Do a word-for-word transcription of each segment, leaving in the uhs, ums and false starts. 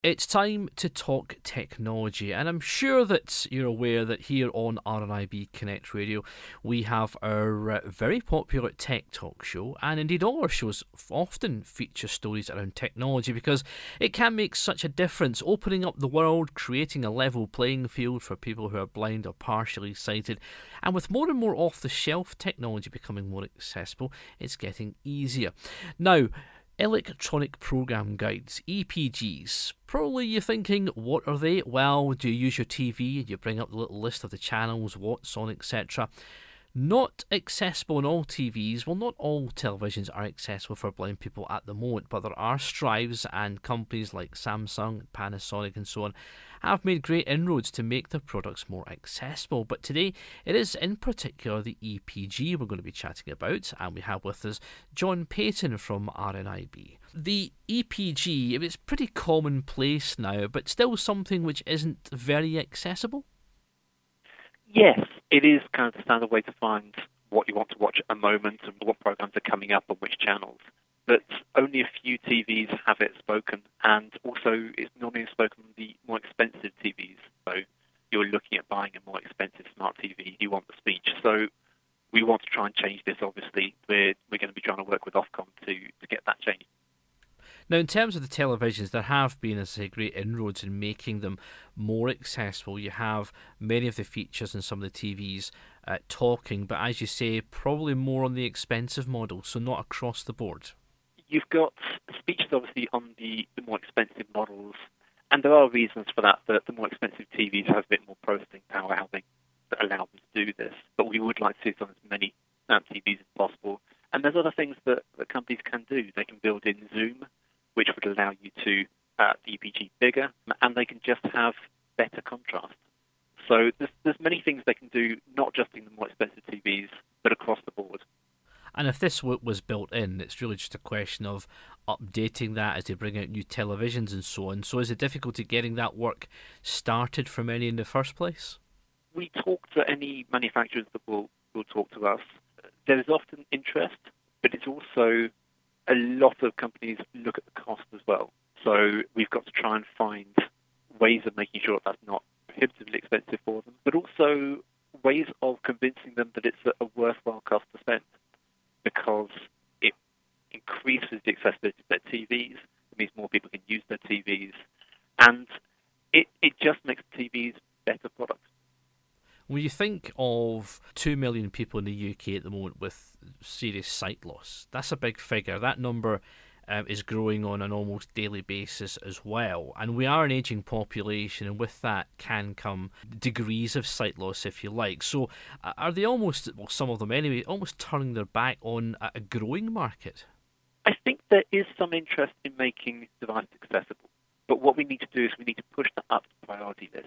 It's time to talk technology, and I'm sure that you're aware that here on R N I B Connect Radio we have our uh, very popular Tech Talk show, and indeed all our shows often feature stories around technology because it can make such a difference, opening up the world, creating a level playing field for people who are blind or partially sighted, and with more and more off-the-shelf technology becoming more accessible, it's getting easier. Now, electronic program guides, E P Gs. Probably you're thinking, what are they? Well, do you use your T V and you bring up the little list of the channels, what's on, et cetera. Not accessible on all T Vs. Well, not all televisions are accessible for blind people at the moment, but there are strives, and companies like Samsung, Panasonic and so on have made great inroads to make their products more accessible. But today it is in particular the E P G we're going to be chatting about, and we have with us John Payton from R N I B. The E P G, it's pretty commonplace now, but still something which isn't very accessible? Yes, it is kind of the standard way to find what you want to watch at a moment and what programs are coming up on which channels. But only a few T Vs have it spoken, and also it's normally spoken on the more expensive T Vs. So you're looking at buying a more expensive smart T V, you want the speech. So we want to try and change this, obviously. We're, we're going to be trying to work with Ofcom to, to get that changed. Now, in terms of the televisions, there have been, as I say, great inroads in making them more accessible. You have many of the features in some of the T Vs uh, talking, but as you say, probably more on the expensive model, so not across the board. You've got speeches, obviously, on the, the more expensive models, and there are reasons for that. The, the more expensive T Vs have a bit more processing power how they, that allow them to do this, but we would like to see it on as many um, T Vs as possible. And there's other things that, that companies can do. They can build in Zoom, which would allow you to uh, E P G bigger, and they can just have better contrast. So there's, there's many things they can do, not just in the more expensive T Vs, but across the board. And if this was built in, it's really just a question of updating that as they bring out new televisions and so on. So is it difficulty getting that work started for many in the first place? We talk to any manufacturers that will, will talk to us. There is often interest, but it's also a lot of companies look at the cost as well. So we've got to try and find ways of making sure that's not prohibitively expensive for them, but also ways of convincing them that it's a worthwhile cost to spend, because it increases the accessibility of their T Vs. It means more people can use their T Vs, and it, it just makes the T Vs better products. When you think of two million people in the U K at the moment with serious sight loss, that's a big figure. That number um, is growing on an almost daily basis as well. And we are an ageing population, and with that can come degrees of sight loss, if you like. So uh, are they almost, well, some of them anyway, almost turning their back on a growing market? I think there is some interest in making devices accessible. But what we need to do is we need to push that up the priority list.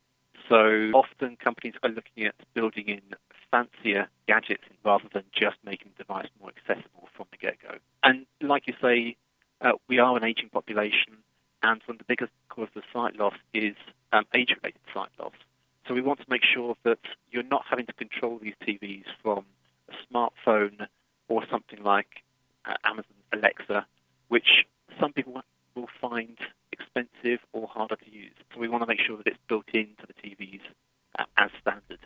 So often companies are looking at building in fancier gadgets rather than just making the device more accessible from the get-go. And like you say, uh, we are an aging population, and one of the biggest causes of sight loss is um, age-related sight loss. So we want to make sure that you're not having to control these T Vs from a smartphone or something like uh, Amazon Alexa, which some people will find expensive or harder to use. So we want to make sure that it's built into the T Vs uh, as standard.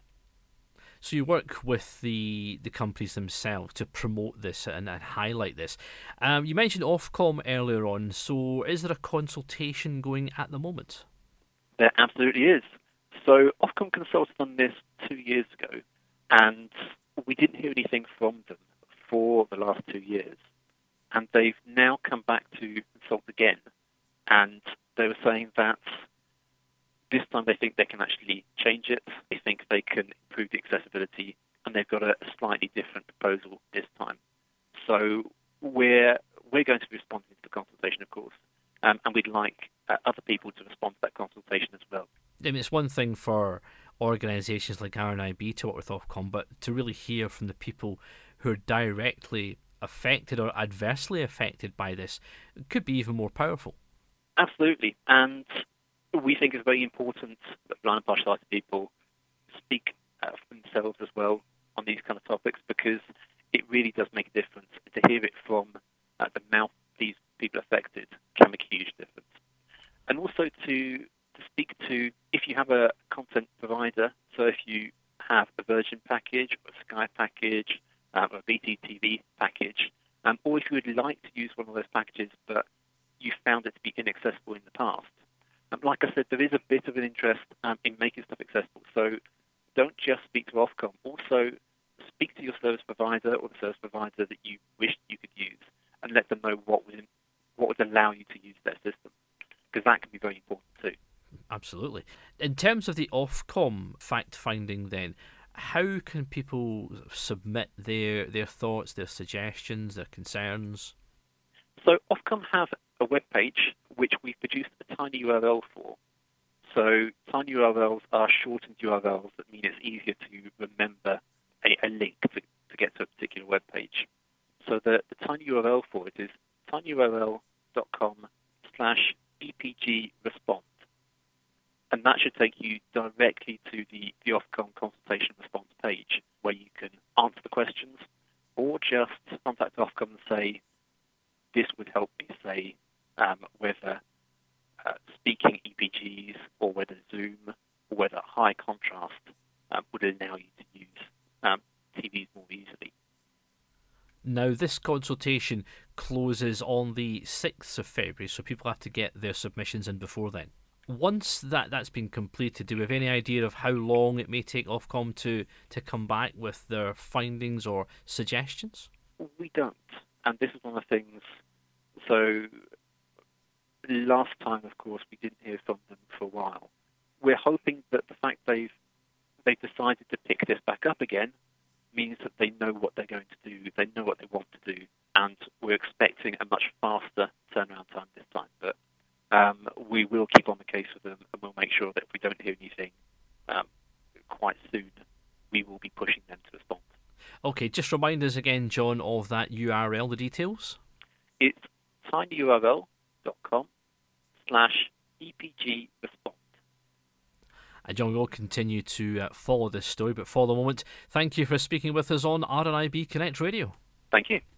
So you work with the the companies themselves to promote this and, and highlight this. Um, you mentioned Ofcom earlier on, so is there a consultation going at the moment? There absolutely is. So Ofcom consulted on this two years ago, and we didn't hear anything from them for the last two years. And they've now come back to consult again, and they were saying that this time they think they can actually change it. They think they can improve the accessibility, and they've got a, a slightly different proposal this time. So we're we're going to be responding to the consultation, of course, um, and we'd like uh, other people to respond to that consultation as well. I mean, it's one thing for organisations like R N I B to work with Ofcom, but to really hear from the people who are directly affected or adversely affected by this could be even more powerful. Absolutely, and we think it's very important that blind and partial-sighted people speak uh, for themselves as well on these kind of topics, because it really does make a difference. To hear it from uh, the mouth of these people affected can make a huge difference. and also to, to speak to, if you have a content provider, so if you have a Virgin package, or a Sky package, um, or a B T T V package, um, or if you would like to use one of those packages but you found it to be inaccessible in the past. Um, like I said, there is a bit of an interest um, in making stuff accessible, so don't just speak to Ofcom. Also, speak to your service provider or the service provider that you wish you could use, and let them know what would what would allow you to use their system, because that can be very important too. Absolutely. In terms of the Ofcom fact-finding then, how can people submit their their thoughts, their suggestions, their concerns? So Ofcom have a web page which we've produced a tiny U R L for. So tiny U R Ls are shortened U R Ls that mean it's easier to remember a, a link to, to get to a particular web page. So the, the tiny U R L for it is tinyurl.com slash EPG response. And that should take you directly to the, the Ofcom consultation response page, where you can answer the questions or just contact Ofcom and say, this would help me say um, whether uh, speaking E P Gs or whether Zoom or whether high contrast um, would allow you to use um, T Vs more easily. Now, this consultation closes on the sixth of February, so people have to get their submissions in before then. Once that, that's been completed, do we have any idea of how long it may take Ofcom to, to come back with their findings or suggestions? We don't. And this is one of the things. So last time, of course, we didn't hear from them for a while. We're hoping that the fact they've they've decided to pick this back up again means that they know what they're going to do, they know what they want to do, and we're expecting a much faster turnaround time this time. But um, we will keep on the case with them, and we'll make sure that if we don't hear anything um, quite soon, we will be pushing them to respond. Okay, just remind us again, John, of that U R L, the details. It's tinyurl.com slash EPG response. And John, we'll continue to uh, follow this story, but for the moment, thank you for speaking with us on R N I B Connect Radio. Thank you.